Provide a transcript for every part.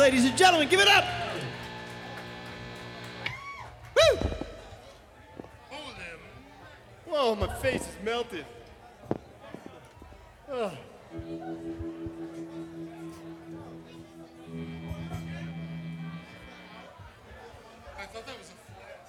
ladies and gentlemen. Give it up. Woo! Whoa, my face is melted. Oh. I thought that was a flash.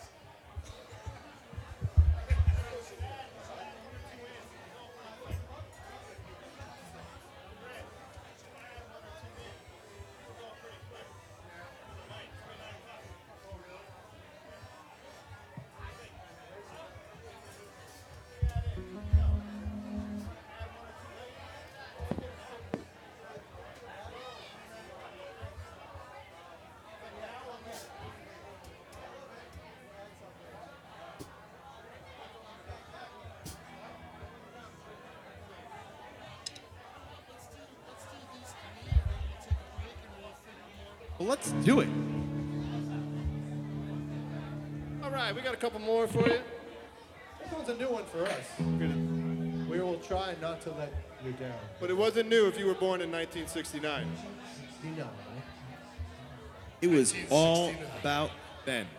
Well, let's do it. All right, we got a couple more for you. This one's a new one for us. We will try not to let you down. But it wasn't new if you were born in 1969. You know, It was all about Ben.